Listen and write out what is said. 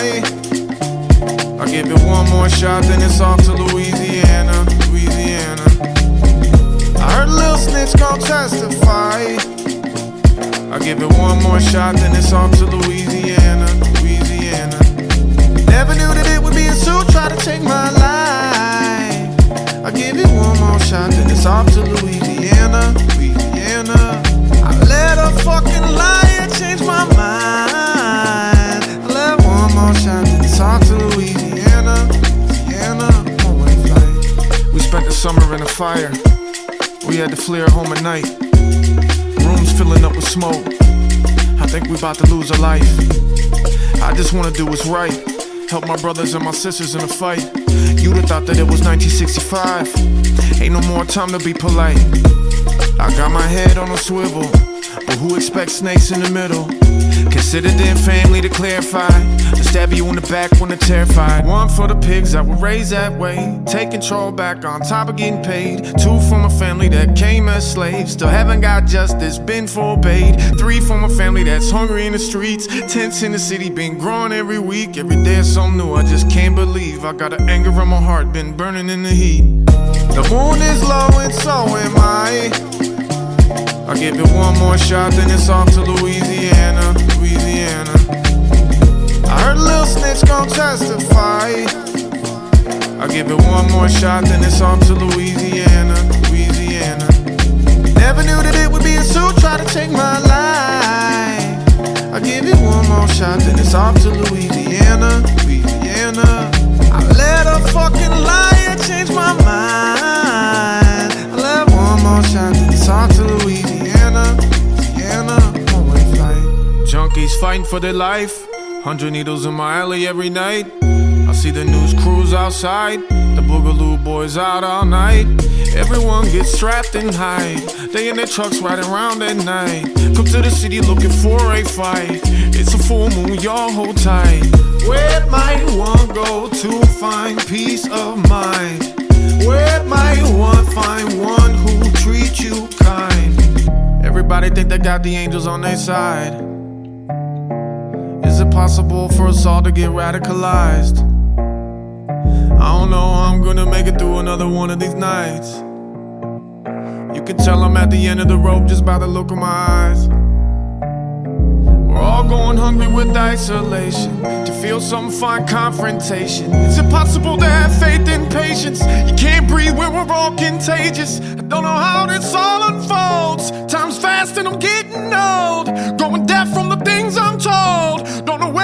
I give it one more shot, then it's off to Louisiana, Louisiana. I heard Lil Snitch gon' testify. I give it one more shot, then it's off to Louisiana, Louisiana. Never knew that it would be a suit, try to take my life. I give it one more shot, then it's off to Louisiana, Louisiana. I let a fucking liar change my mind. I let one more shot, then it's off to Louisiana, Louisiana. One-way flight. We spent the summer in a fire. We had to flee our home at night. Rooms filling up with smoke. I think we about to lose our life. I just wanna do what's right. Help my brothers and my sisters in a fight. You'd have thought that it was 1965. Ain't no more time to be polite. I got my head on a swivel, but who expects snakes in the middle? Consider their family to clarify. To stab you in the back when they're terrified. One for the pigs that were raised that way. Take control back on top of getting paid. Two from a family that came as slaves. Still haven't got justice, been forbade. Three from a family that's hungry in the streets. Tents in the city, been growing every week. Every day is something new, I just can't believe. I got an anger in my heart, been burning in the heat. The moon is low and so am I. I give it one more shot, then it's off to Louisiana, Louisiana. I heard Lil Snitch gon' testify. I give it one more shot, then it's off to Louisiana, Louisiana. Never knew that it would be a suit, try to take my life. I give it one more shot, then it's off to Louisiana, Louisiana. I let a fucking liar change my mind. I let one more shot, then it's off to Louisiana, Louisiana. One-way flight. Junkies fighting for their life. 100 needles in my alley every night. I see the news crews outside. The Boogaloo boys out all night. Everyone gets strapped and hide. They in their trucks riding around at night. Come to the city looking for a fight. It's a full moon, y'all hold tight. Where might one go to find peace of mind? Where might one find one who treats you kind? Everybody think they got the angels on their side. Is it possible for us all to get radicalized? I don't know how I'm gonna make it through another one of these nights. You can tell I'm at the end of the rope just by the look of my eyes. We're all going hungry with isolation. To feel some fine confrontation. Is it possible to have faith and patience? You can't breathe when we're all contagious. I don't know how this all unfolds. Time's fast and I'm getting old. Growing deaf from the things I'm told. Don't know where